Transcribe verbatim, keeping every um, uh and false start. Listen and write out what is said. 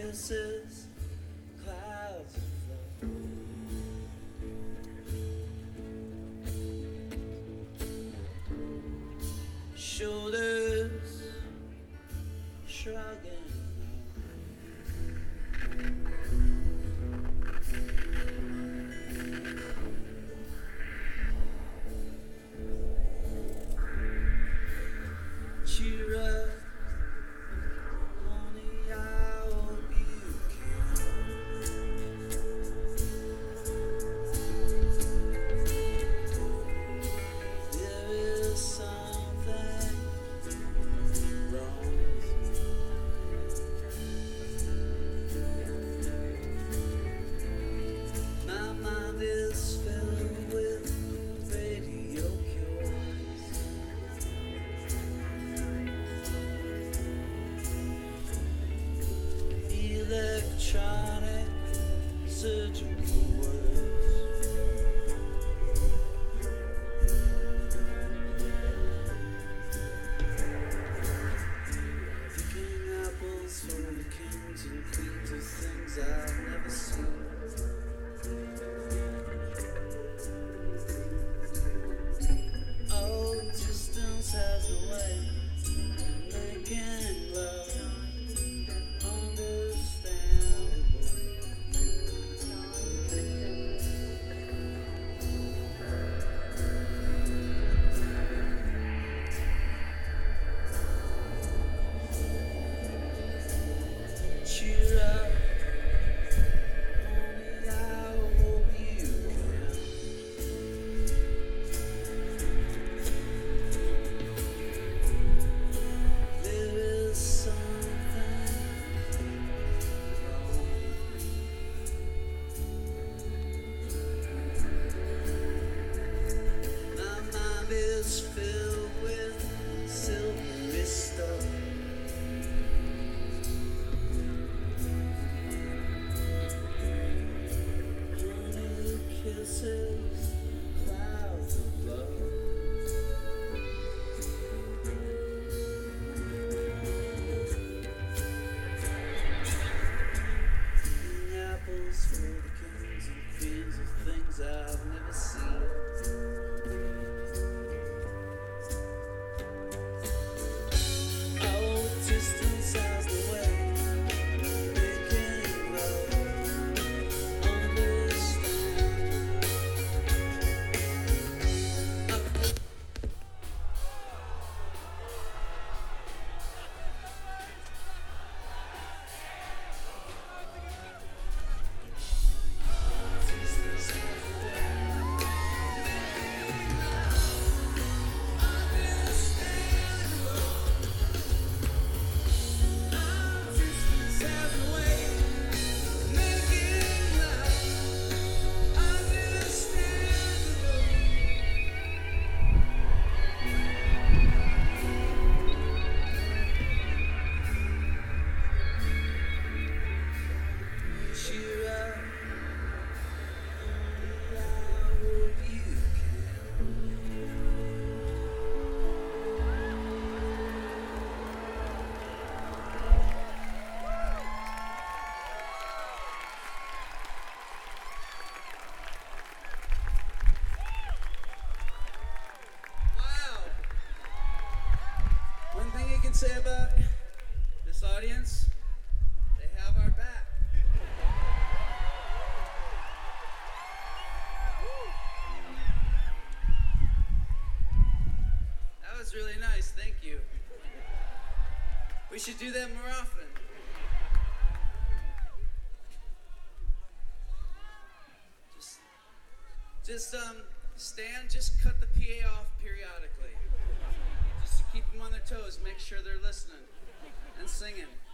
kisses, clouds of love. Shoulders shrugging. Cheer up, honey, I hope you can. There is something wrong with you. My mind is filled with radio cures. Electronic surgical words. Picking apples for the kings and queens of things I've never seen. Oh, distance has a way of making love understandable. Cheer up, honey, I hope you can. There is something wrong. My mind is filled with silvery stuff. Honey kisses, clouds of love. Eating apples for the kings and queens of things I've never seen. Oh, distance has the way of making love understand. Distance has the way. Distance has a way of making love understandable. Cheer up, honey, I hope you can. Wow. One thing you can say about this audience, they have our back. That was really nice, thank you. We should do that more often. Just, just um, stand, just cut the P A off periodically. Just to keep them on their toes, make sure they're listening and singing.